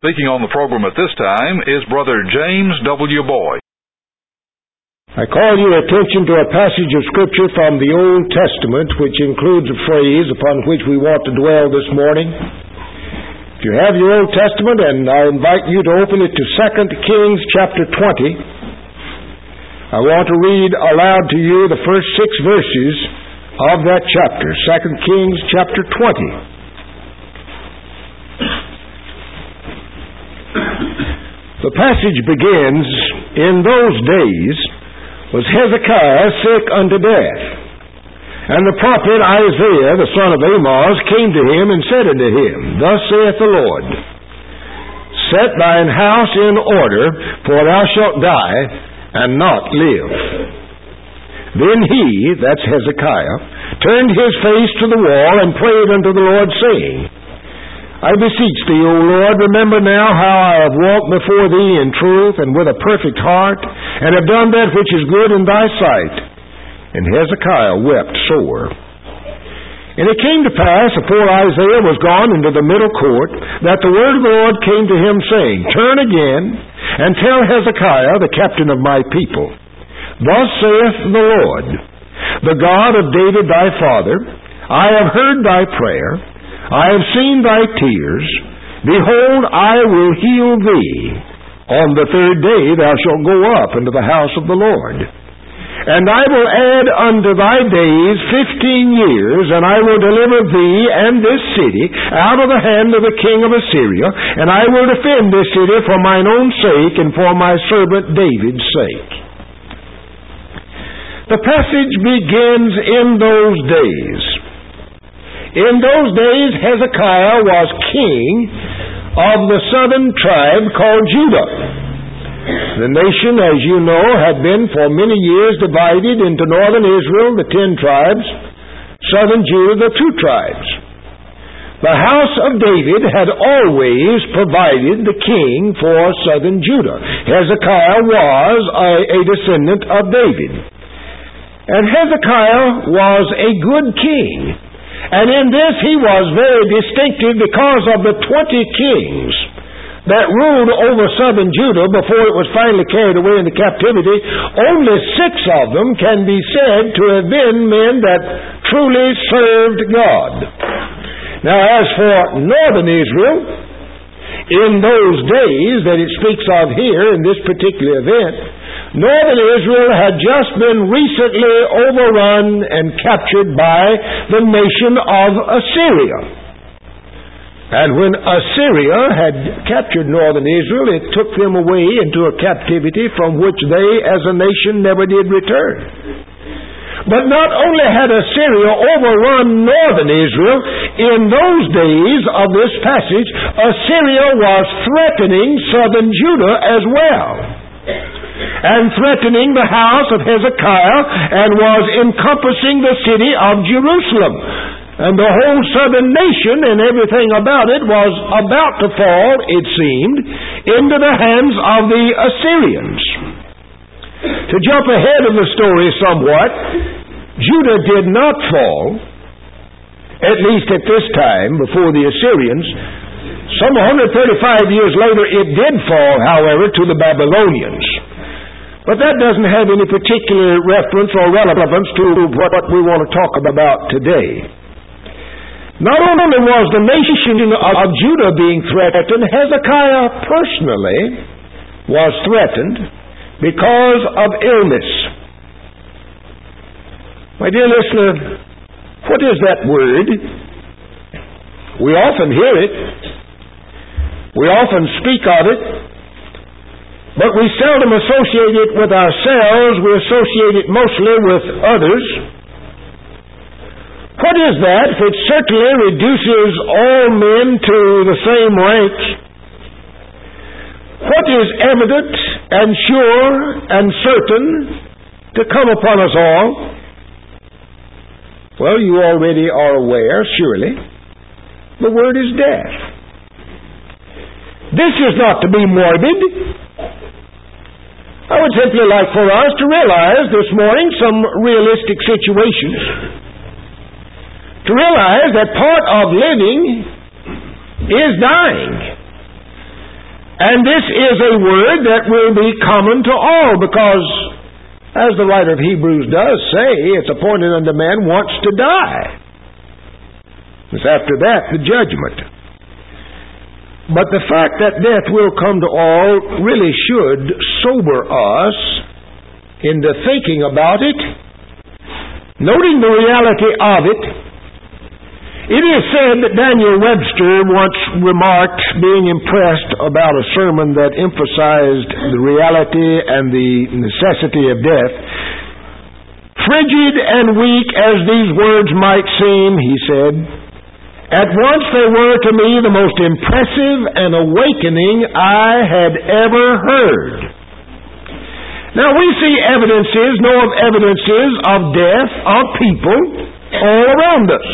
Speaking on the program at this time is Brother James W. Boyd. I call your attention to a passage of Scripture from the Old Testament, which includes a phrase upon which we want to dwell this morning. If you have your Old Testament, and I invite you to open it to 2 Kings chapter 20, I want to read aloud to you the first 6 verses of that chapter, 2 Kings chapter 20. The passage begins, "In those days was Hezekiah sick unto death. And the prophet Isaiah, the son of Amoz, came to him and said unto him, Thus saith the Lord, Set thine house in order, for thou shalt die, and not live. Then he," that's Hezekiah, "turned his face to the wall, and prayed unto the Lord, saying, I beseech thee, O Lord, remember now how I have walked before thee in truth and with a perfect heart, and have done that which is good in thy sight. And Hezekiah wept sore. And it came to pass, afore Isaiah was gone into the middle court, that the word of the Lord came to him, saying, Turn again, and tell Hezekiah, the captain of my people, Thus saith the Lord, the God of David thy father, I have heard thy prayer, I have seen thy tears. Behold, I will heal thee. On the 3rd day thou shalt go up into the house of the Lord. And I will add unto thy days 15 years, and I will deliver thee and this city out of the hand of the king of Assyria, and I will defend this city for mine own sake and for my servant David's sake." The passage begins, "In those days." In those days, Hezekiah was king of the southern tribe called Judah. The nation, as you know, had been for many years divided into northern Israel, the 10 tribes, southern Judah, the 2 tribes. The house of David had always provided the king for southern Judah. Hezekiah was a descendant of David. And Hezekiah was a good king. And in this he was very distinctive because of the 20 kings that ruled over southern Judah before it was finally carried away into captivity. Only 6 of them can be said to have been men that truly served God. Now as for northern Israel, in those days that it speaks of here in this particular event, northern Israel had just been recently overrun and captured by the nation of Assyria. And when Assyria had captured northern Israel, it took them away into a captivity from which they as a nation never did return. But not only had Assyria overrun northern Israel, in those days of this passage, Assyria was threatening southern Judah as well, and threatening the house of Hezekiah, and was encompassing the city of Jerusalem. And the whole southern nation and everything about it was about to fall, it seemed, into the hands of the Assyrians. To jump ahead of the story somewhat, Judah did not fall, at least at this time, before the Assyrians. Some 135 years later it did fall, however, to the Babylonians. But that doesn't have any particular reference or relevance to what we want to talk about today. Not only was the nation of Judah being threatened, Hezekiah personally was threatened because of illness. My dear listener, what is that word? We often hear it. We often speak of it. But we seldom associate it with ourselves. We associate it mostly with others. What is that which certainly reduces all men to the same rank? What is evident and sure and certain to come upon us all? Well, you already are aware, surely. The word is death. This is not to be morbid. I would simply like for us to realize this morning some realistic situations. To realize that part of living is dying. And this is a word that will be common to all, because, as the writer of Hebrews does say, it's appointed unto man once to die. It's after that the judgment. But the fact that death will come to all really should sober us into thinking about it, noting the reality of it. It is said that Daniel Webster once remarked, being impressed about a sermon that emphasized the reality and the necessity of death, "Frigid and weak as these words might seem," he said, "at once they were to me the most impressive and awakening I had ever heard." Now we see know of evidences of death of people all around us.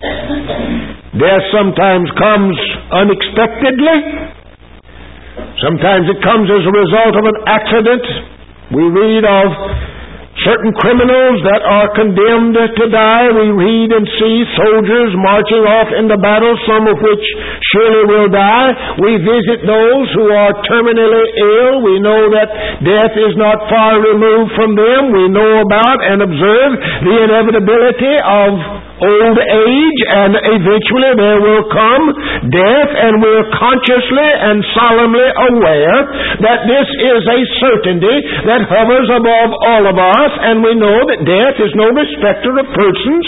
Death sometimes comes unexpectedly. Sometimes it comes as a result of an accident. We read of certain criminals that are condemned to die. We read and see soldiers marching off into battle, some of which surely will die. We visit those who are terminally ill. We know that death is not far removed from them. We know about and observe the inevitability of old age, and eventually there will come death, and we're consciously and solemnly aware that this is a certainty that hovers above all of us, and we know that death is no respecter of persons,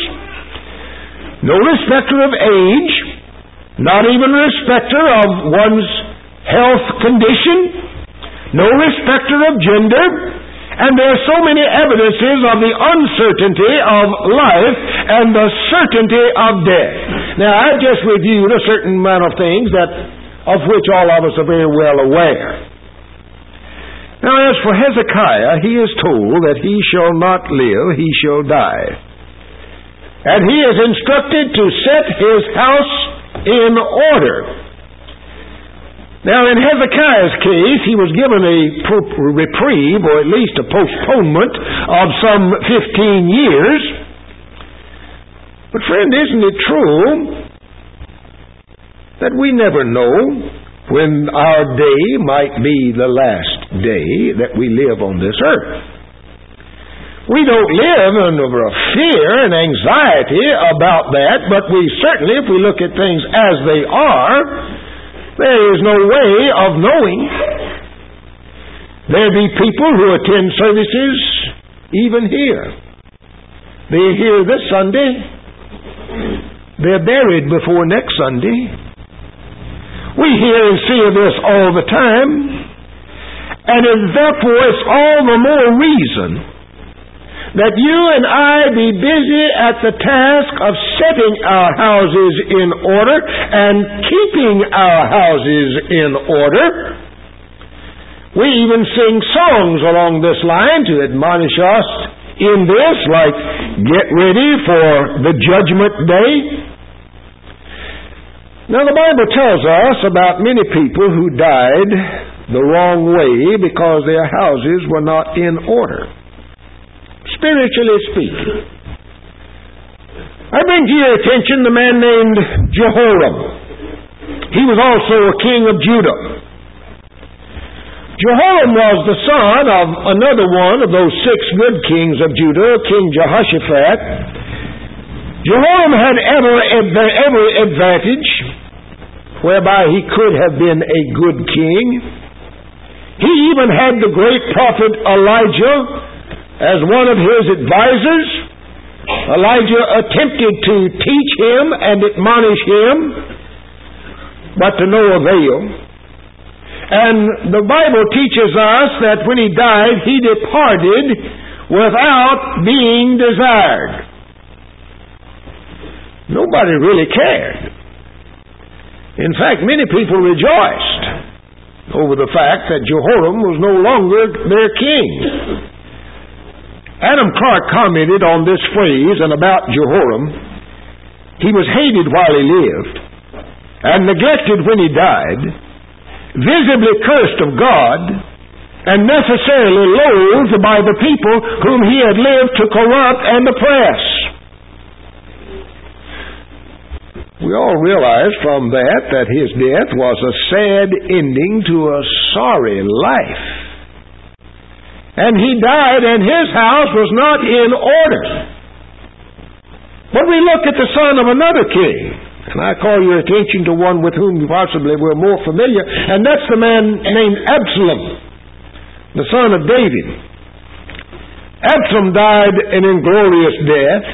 no respecter of age, not even respecter of one's health condition, no respecter of gender. And there are so many evidences of the uncertainty of life and the certainty of death. Now, I've just reviewed a certain amount of things of which all of us are very well aware. Now, as for Hezekiah, he is told that he shall not live, he shall die. And he is instructed to set his house in order. Now, in Hezekiah's case, he was given a reprieve, or at least a postponement, of some 15 years. But, friend, isn't it true that we never know when our day might be the last day that we live on this earth? We don't live under a fear and anxiety about that, but we certainly, if we look at things as they are, there is no way of knowing. There be people who attend services even here. They're here this Sunday. They're buried before next Sunday. We hear and see of this all the time. And therefore it's all the more reason that you and I be busy at the task of setting our houses in order and keeping our houses in order. We even sing songs along this line to admonish us in this, like, get ready for the judgment day. Now, the Bible tells us about many people who died the wrong way because their houses were not in order, spiritually speaking. I bring to your attention the man named Jehoram. He was also a king of Judah. Jehoram was the son of another one of those 6 good kings of Judah, King Jehoshaphat. Jehoram had every advantage whereby he could have been a good king. He even had the great prophet Elijah as one of his advisors. Elijah attempted to teach him and admonish him, but to no avail. And the Bible teaches us that when he died, he departed without being desired. Nobody really cared. In fact, many people rejoiced over the fact that Jehoram was no longer their king. Adam Clark commented on this phrase and about Jehoram. He was hated while he lived and neglected when he died, visibly cursed of God, and necessarily loathed by the people whom he had lived to corrupt and oppress. We all realize from that his death was a sad ending to a sorry life. And he died, and his house was not in order. But we look at the son of another king, and I call your attention to one with whom you possibly were more familiar, and that's the man named Absalom, the son of David. Absalom died an inglorious death.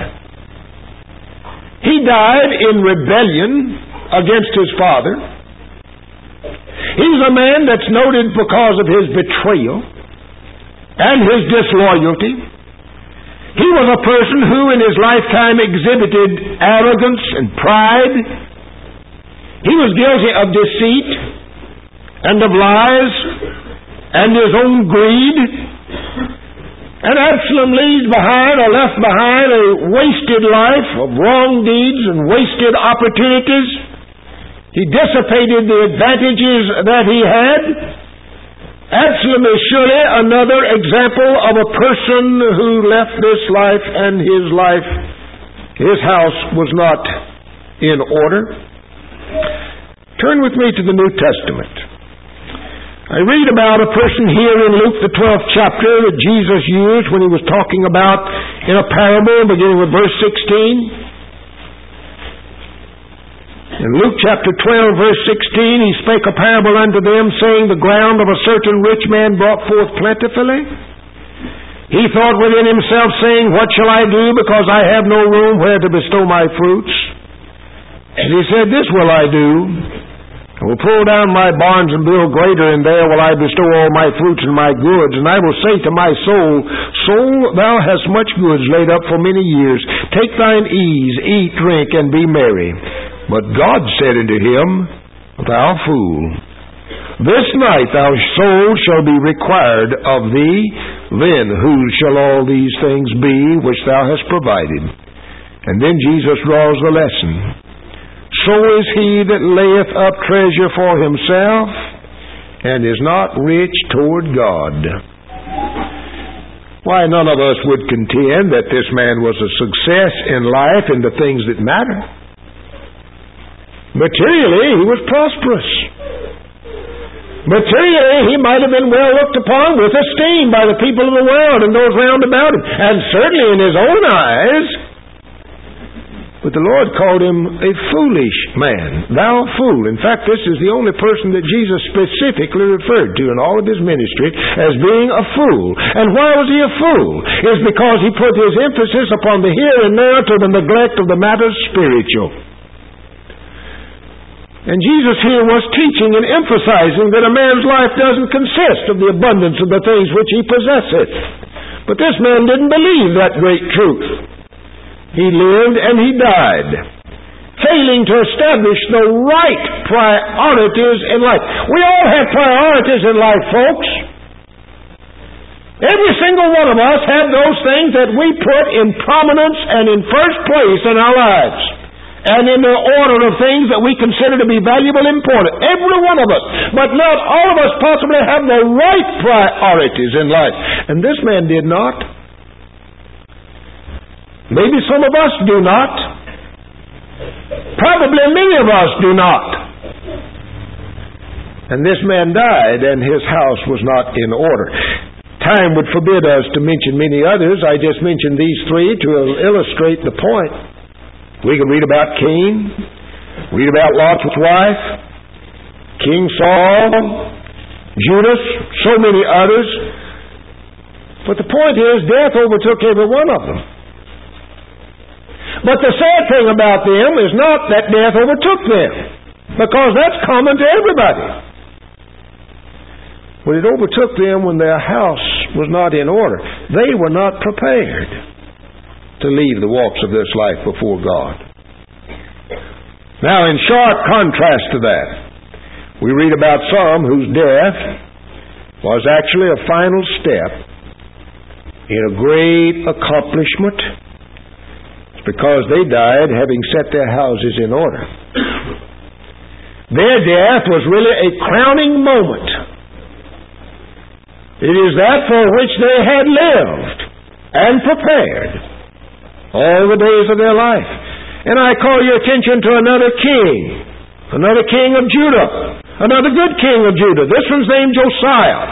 He died in rebellion against his father. He's a man that's noted because of his betrayal and his disloyalty. He was a person who in his lifetime exhibited arrogance and pride. He was guilty of deceit and of lies and his own greed. And Absalom left behind a wasted life of wrong deeds and wasted opportunities. He dissipated the advantages that he had. Absalom is surely another example of a person who left this life and his house was not in order. Turn with me to the New Testament. I read about a person here in Luke the 12th chapter that Jesus used when he was talking about in a parable beginning with verse 16. In Luke chapter 12 verse 16 he spake a parable unto them, saying, the ground of a certain rich man brought forth plentifully. He thought within himself, saying, what shall I do, because I have no room where to bestow my fruits? And he said, this will I do. I will pull down my barns and build greater, and there will I bestow all my fruits and my goods. And I will say to my soul, soul, thou hast much goods laid up for many years. Take thine ease, eat, drink, and be merry. But God said unto him, thou fool, this night thy soul shall be required of thee. Then whose shall all these things be which thou hast provided? And then Jesus draws the lesson. So is he that layeth up treasure for himself, and is not rich toward God. Why, none of us would contend that this man was a success in life in the things that matter. Materially, he was prosperous. Materially, he might have been well looked upon with esteem by the people of the world and those round about him, and certainly in his own eyes. But the Lord called him a foolish man. Thou fool. In fact, this is the only person that Jesus specifically referred to in all of his ministry as being a fool. And why was he a fool? It's because he put his emphasis upon the here and now to the neglect of the matters spiritual. And Jesus here was teaching and emphasizing that a man's life doesn't consist of the abundance of the things which he possesseth. But this man didn't believe that great truth. He lived and he died, failing to establish the right priorities in life. We all have priorities in life, folks. Every single one of us have those things that we put in prominence and in first place in our lives, and in the order of things that we consider to be valuable and important. Every one of us. But not all of us possibly have the right priorities in life. And this man did not. Maybe some of us do not. Probably many of us do not. And this man died, and his house was not in order. Time would forbid us to mention many others. I just mentioned these three to illustrate the point. We can read about Cain, read about Lot's wife, King Saul, Judas, so many others. But the point is, death overtook every one of them. But the sad thing about them is not that death overtook them, because that's common to everybody. But it overtook them when their house was not in order. They were not prepared to leave the walks of this life before God. Now, in sharp contrast to that, we read about some whose death was actually a final step in a great accomplishment. Because they died having set their houses in order. Their death was really a crowning moment. It is that for which they had lived and prepared all the days of their life. And I call your attention to another king of Judah, another good king of Judah. This one's named Josiah.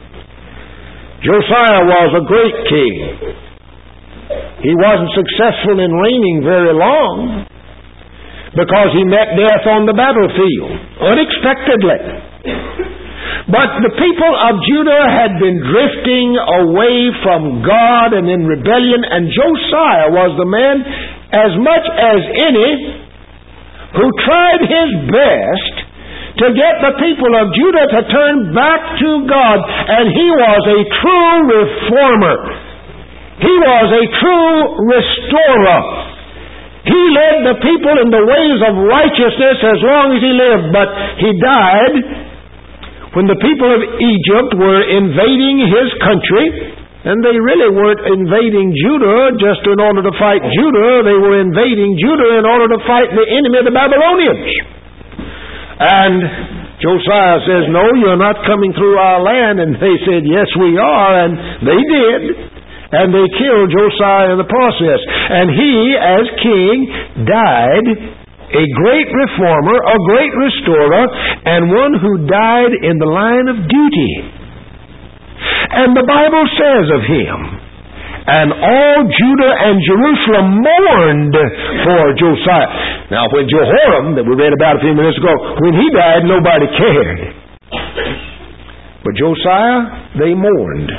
Josiah was a great king. He wasn't successful in reigning very long because he met death on the battlefield unexpectedly. But the people of Judah had been drifting away from God and in rebellion, and Josiah was the man, as much as any, who tried his best to get the people of Judah to turn back to God. And he was a true reformer. He was a true restorer. He led the people in the ways of righteousness as long as he lived, but he died when the people of Egypt were invading his country. And they really weren't invading Judah just in order to fight Judah. They were invading Judah in order to fight the enemy of the Babylonians. And Josiah says, no, you're not coming through our land. And they said, yes, we are. And they did. And they killed Josiah in the process. And he, as king, died a great reformer, a great restorer, and one who died in the line of duty. And the Bible says of him, and all Judah and Jerusalem mourned for Josiah. Now, when Jehoram, that we read about a few minutes ago, when he died, nobody cared. But Josiah, they mourned.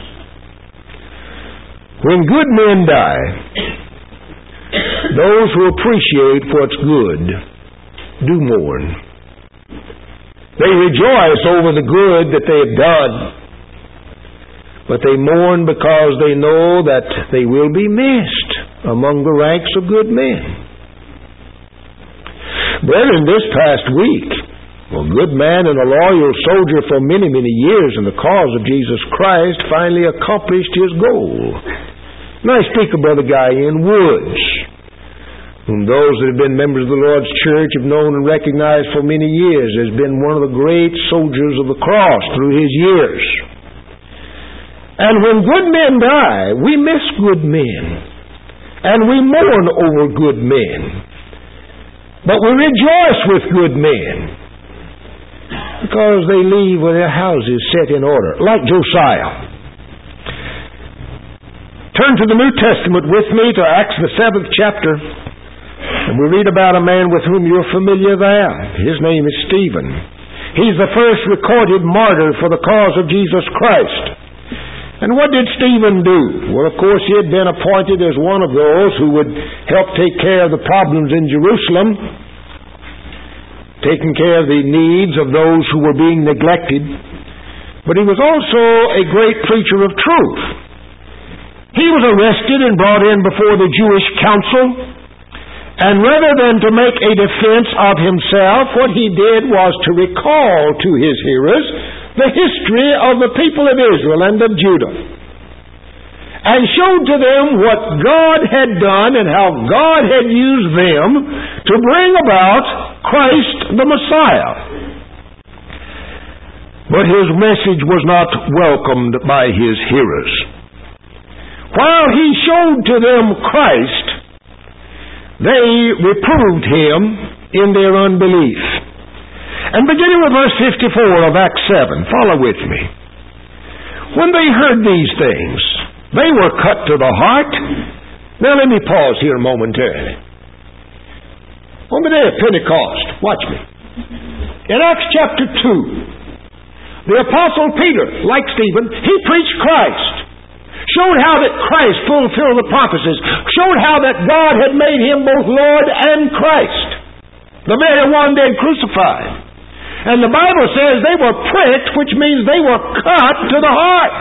When good men die, those who appreciate what's good do mourn. They rejoice over the good that they have done, but they mourn because they know that they will be missed among the ranks of good men. Brethren, this past week, a good man and a loyal soldier for many, many years in the cause of Jesus Christ finally accomplished his goal. And I speak of Brother Guyan Woods, whom those that have been members of the Lord's church have known and recognized for many years as been one of the great soldiers of the cross through his years. And when good men die, we miss good men. And we mourn over good men. But we rejoice with good men, because they leave with their houses set in order, like Josiah. Turn to the New Testament with me to Acts the 7th chapter, and we read about a man with whom you're familiar there. His name is Stephen. He's the first recorded martyr for the cause of Jesus Christ. And what did Stephen do? Well, of course, he had been appointed as one of those who would help take care of the problems in Jerusalem, taking care of the needs of those who were being neglected. But he was also a great preacher of truth. He was arrested and brought in before the Jewish council, and rather than to make a defense of himself, what he did was to recall to his hearers the history of the people of Israel and of Judah, and showed to them what God had done and how God had used them to bring about Christ the Messiah. But his message was not welcomed by his hearers. While he showed to them Christ, they reproved him in their unbelief. And beginning with verse 54 of Acts 7, follow with me. When they heard these things, they were cut to the heart. Now let me pause here momentarily. On the day of Pentecost, watch me. In Acts chapter 2, the Apostle Peter, like Stephen, he preached Christ. Showed how that Christ fulfilled the prophecies. Showed how that God had made him both Lord and Christ, the very one dead crucified. And the Bible says they were pricked, which means they were cut to the heart.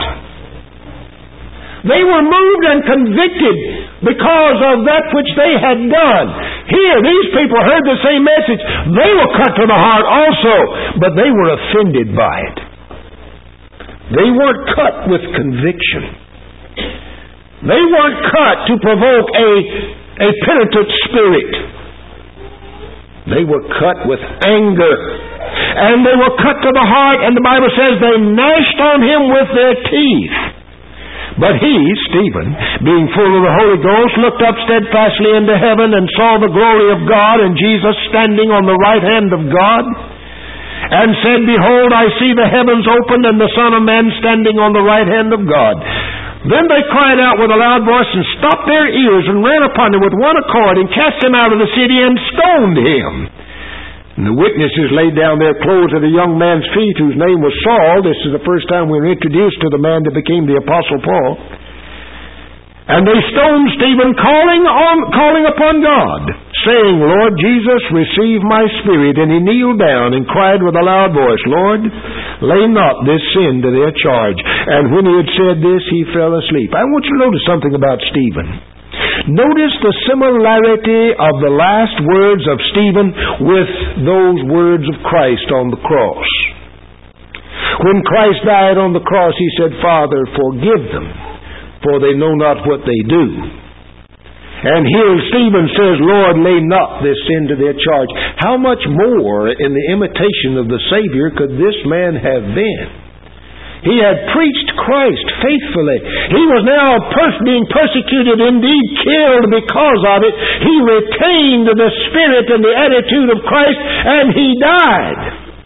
They were moved and convicted because of that which they had done. Here, these people heard the same message. They were cut to the heart also, but they were offended by it. They weren't cut with conviction. They weren't cut to provoke a penitent spirit. They were cut with anger. And they were cut to the heart, and the Bible says they gnashed on him with their teeth. But he, Stephen, being full of the Holy Ghost, looked up steadfastly into heaven and saw the glory of God and Jesus standing on the right hand of God, and said, Behold, I see the heavens opened and the Son of Man standing on the right hand of God. Then they cried out with a loud voice and stopped their ears and ran upon him with one accord and cast him out of the city and stoned him. And the witnesses laid down their clothes at a young man's feet whose name was Saul. This is the first time we were introduced to the man that became the Apostle Paul. And they stoned Stephen, calling upon God, saying, Lord Jesus, receive my spirit. And he kneeled down and cried with a loud voice, Lord, lay not this sin to their charge. And when he had said this, he fell asleep. I want you to notice something about Stephen. Notice the similarity of the last words of Stephen with those words of Christ on the cross. When Christ died on the cross, he said, Father, forgive them, for they know not what they do. And here Stephen says, Lord, lay not this sin to their charge. How much more in the imitation of the Savior could this man have been? He had preached Christ faithfully. He was now being persecuted, indeed killed because of it. He retained the spirit and the attitude of Christ, and he died.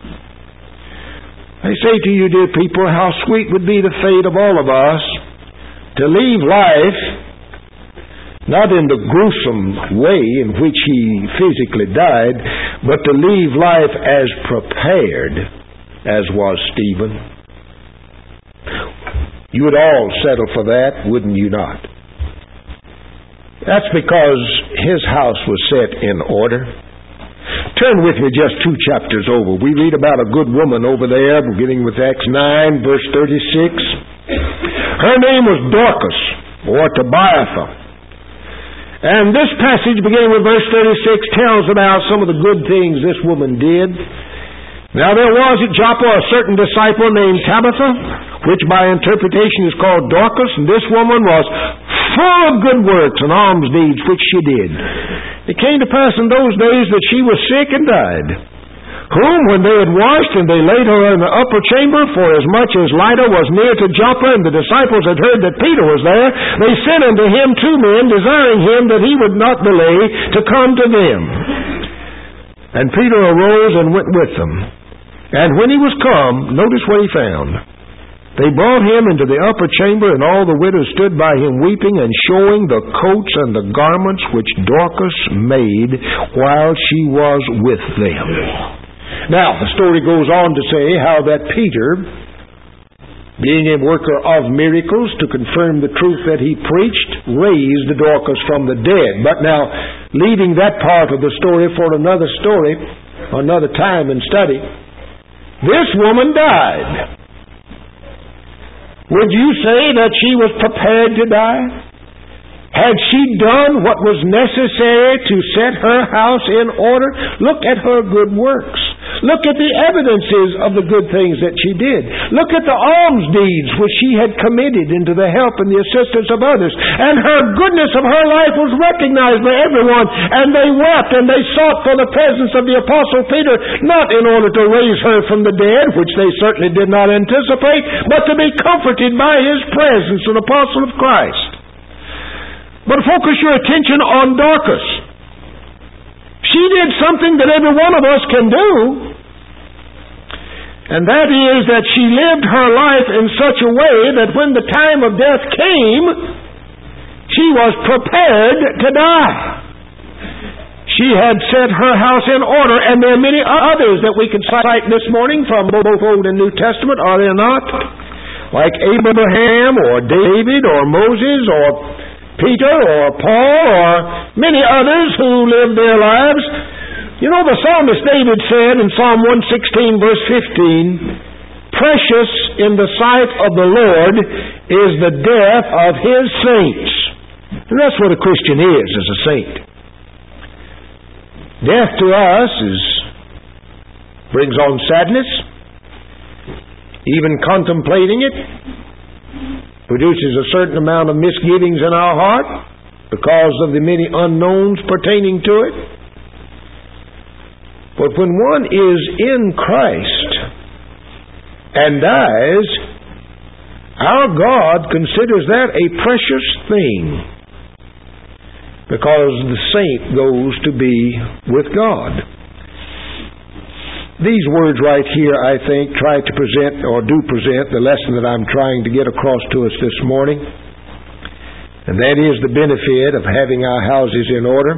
I say to you, dear people, how sweet would be the fate of all of us to leave life, not in the gruesome way in which he physically died, but to leave life as prepared as was Stephen. You would all settle for that, wouldn't you not? That's because his house was set in order. Turn with me just 2 chapters over. We read about a good woman over there, beginning with Acts 9, verse 36. Her name was Dorcas, or Tabitha. And this passage, beginning with verse 36, tells about some of the good things this woman did. Now there was at Joppa a certain disciple named Tabitha, which by interpretation is called Dorcas, and this woman was full of good works and alms deeds, which she did. It came to pass in those days that she was sick and died, whom when they had washed, and they laid her in the upper chamber, for as much as Lydda was near to Joppa, and the disciples had heard that Peter was there, they sent unto him 2 men, desiring him that he would not delay to come to them. And Peter arose and went with them. And when he was come, notice what he found. They brought him into the upper chamber, and all the widows stood by him weeping, and showing the coats and the garments which Dorcas made while she was with them. Now, the story goes on to say how that Peter, being a worker of miracles to confirm the truth that he preached, raised Dorcas from the dead. But now, leaving that part of the story for another story, another time and study, this woman died. Would you say that she was prepared to die? Had she done what was necessary to set her house in order? Look at her good works. Look at the evidences of the good things that she did. Look at the alms deeds which she had committed into the help and the assistance of others. And her goodness of her life was recognized by everyone. And they wept and they sought for the presence of the Apostle Peter, not in order to raise her from the dead, which they certainly did not anticipate, but to be comforted by his presence, an apostle of Christ. But focus your attention on Dorcas. She did something that every one of us can do, and that is that she lived her life in such a way that when the time of death came, she was prepared to die. She had set her house in order, and there are many others that we can cite this morning from both Old and New Testament, are there not? Like Abraham, or David, or Moses, or Peter, or Paul, or many others who lived their lives. You know, the psalmist David said in Psalm 116, verse 15, precious in the sight of the Lord is the death of his saints. And that's what a Christian is a saint. Death to us brings on sadness. Even contemplating it produces a certain amount of misgivings in our heart because of the many unknowns pertaining to it. But when one is in Christ and dies, Our God considers that a precious thing, because the saint goes to be with God. These words right here, I think, try to present, or do present, the lesson that I'm trying to get across to us this morning. And that is the benefit of having our houses in order.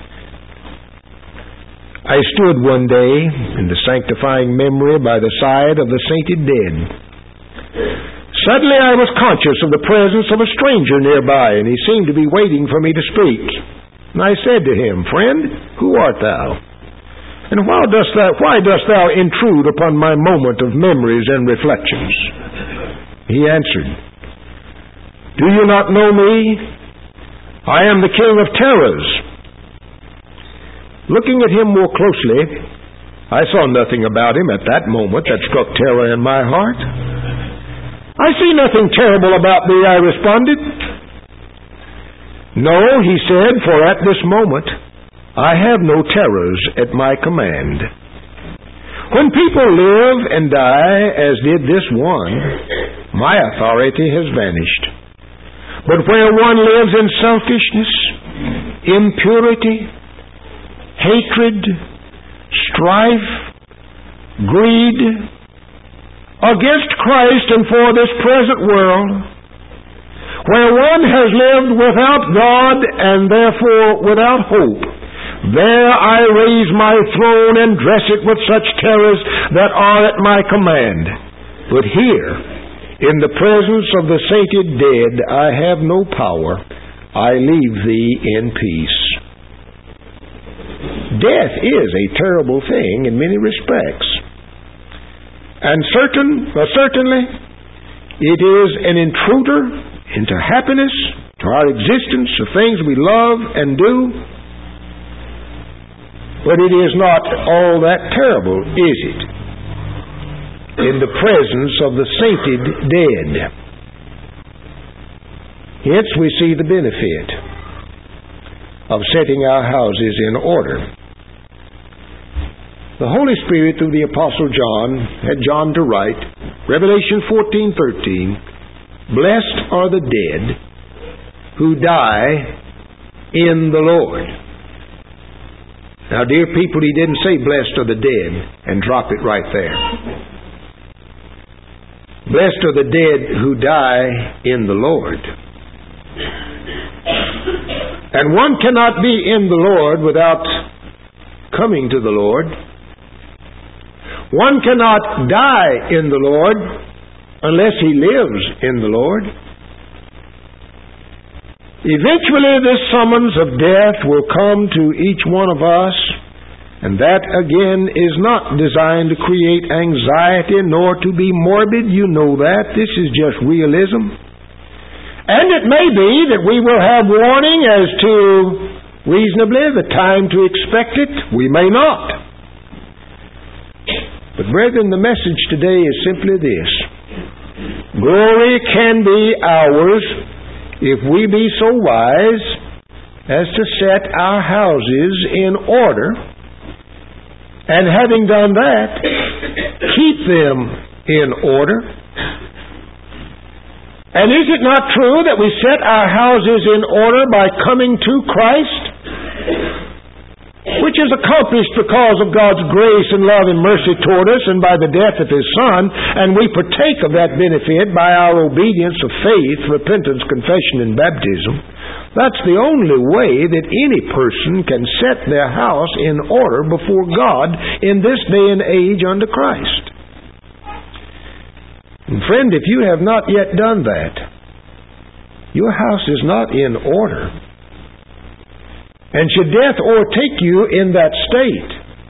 I stood one day in the sanctifying memory by the side of the sainted dead. Suddenly I was conscious of the presence of a stranger nearby, and he seemed to be waiting for me to speak. And I said to him, "Friend, who art thou? And why dost thou intrude upon my moment of memories and reflections?" He answered, "Do you not know me? I am the King of Terrors." Looking at him more closely, I saw nothing about him at that moment that struck terror in my heart. "I see nothing terrible about thee," I responded. "No," he said, "for at this moment I have no terrors at my command. When people live and die, as did this one, my authority has vanished. But where one lives in selfishness, impurity, hatred, strife, greed, against Christ and for this present world, where one has lived without God and therefore without hope, there I raise my throne and dress it with such terrors that are at my command. But here, in the presence of the sainted dead, I have no power. I leave thee in peace." Death is a terrible thing in many respects. And certainly, it is an intruder into happiness, to our existence, the things we love and do. But it is not all that terrible, is it? In the presence of the sainted dead. Hence we see the benefit of setting our houses in order. The Holy Spirit, through the Apostle John, had John to write, Revelation 14:13, "Blessed are the dead who die in the Lord." Now, dear people, he didn't say, "Blessed are the dead," and drop it right there. Blessed are the dead who die in the Lord. And one cannot be in the Lord without coming to the Lord. One cannot die in the Lord unless he lives in the Lord. Eventually this summons of death will come to each one of us, and that again is not designed to create anxiety nor to be morbid. You know that. This is just realism. And it may be that we will have warning as to reasonably the time to expect it. We may not. But brethren, the message today is simply this. Glory can be ours if we be so wise as to set our houses in order, and having done that, keep them in order. And is it not true that we set our houses in order by coming to Christ, which is accomplished because of God's grace and love and mercy toward us and by the death of His Son, and we partake of that benefit by our obedience of faith, repentance, confession, and baptism? That's the only way that any person can set their house in order before God in this day and age under Christ. And friend, if you have not yet done that, your house is not in order. And should death overtake you in that state,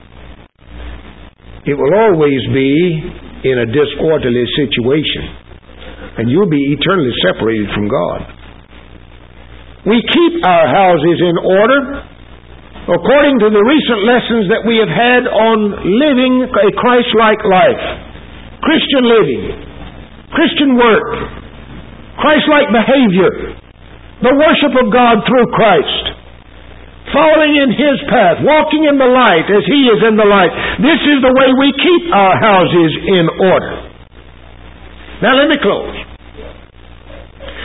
it will always be in a disorderly situation, and you'll be eternally separated from God. We keep our houses in order according to the recent lessons that we have had on living a Christ-like life, Christian living, Christian work, Christ-like behavior, the worship of God through Christ, following in His path, walking in the light as He is in the light. This is the way we keep our houses in order. Now let me close.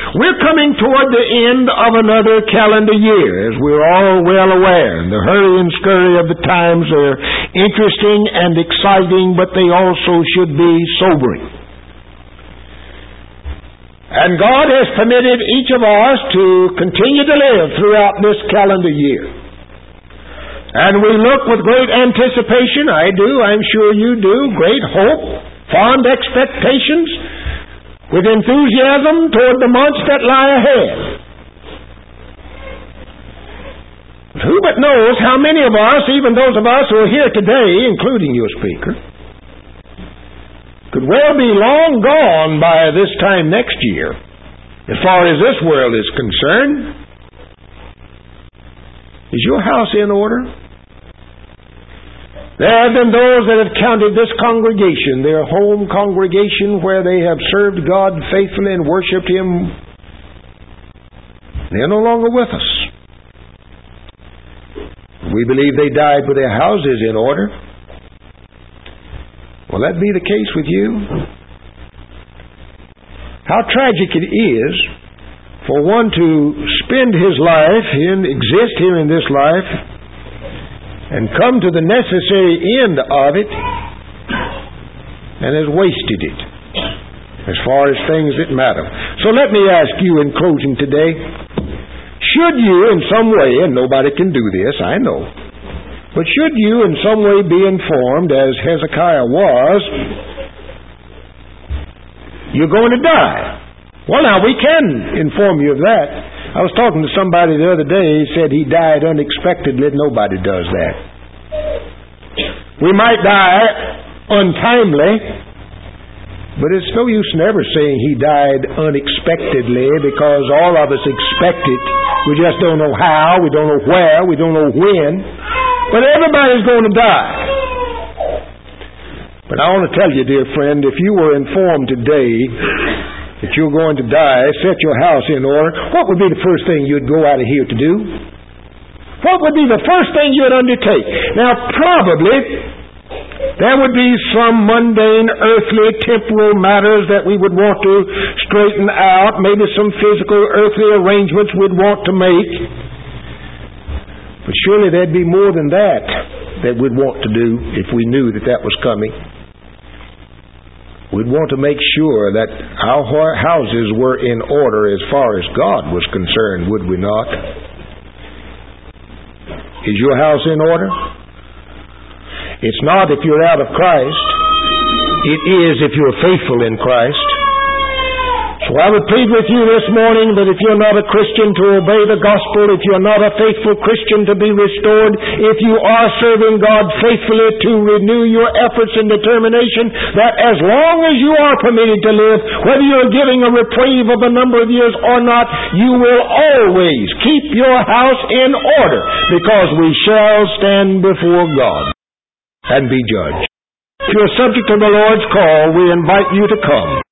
We're coming toward the end of another calendar year, as we're all well aware. The hurry and scurry of the times are interesting and exciting, but they also should be sobering. And God has permitted each of us to continue to live throughout this calendar year. And we look with great anticipation, I do, I'm sure you do, great hope, fond expectations, with enthusiasm toward the months that lie ahead. But who but knows how many of us, even those of us who are here today, including your speaker, could well be long gone by this time next year, as far as this world is concerned. Is your house in order? There have been those that have counted this congregation their home congregation, where they have served God faithfully and worshipped Him. They're no longer with us. We believe they died with their houses in order. Will that be the case with you? How tragic it is for one to spend his life and exist here in this life and come to the necessary end of it and has wasted it as far as things that matter. So let me ask you in closing today, should you in some way, and nobody can do this, I know, but should you in some way be informed, as Hezekiah was, you're going to die? Well, now, we can inform you of that. I was talking to somebody the other day. He said he died unexpectedly. Nobody does that. We might die untimely, but it's no use never saying he died unexpectedly, because all of us expect it. We just don't know how, we don't know where, we don't know when. But everybody's going to die. But I want to tell you, dear friend, if you were informed today that you're going to die, set your house in order, what would be the first thing you'd go out of here to do? What would be the first thing you'd undertake? Now, probably there would be some mundane, earthly, temporal matters that we would want to straighten out, maybe some physical, earthly arrangements we'd want to make. But surely there'd be more than that we'd want to do if we knew that that was coming. We'd want to make sure that our houses were in order as far as God was concerned, would we not? Is your house in order? It's not if you're out of Christ. It is if you're faithful in Christ. So I would plead with you this morning that if you're not a Christian, to obey the gospel. If you're not a faithful Christian, to be restored. If you are serving God faithfully, to renew your efforts and determination that as long as you are permitted to live, whether you're giving a reprieve of a number of years or not, you will always keep your house in order, because we shall stand before God and be judged. If you're subject to the Lord's call, we invite you to come.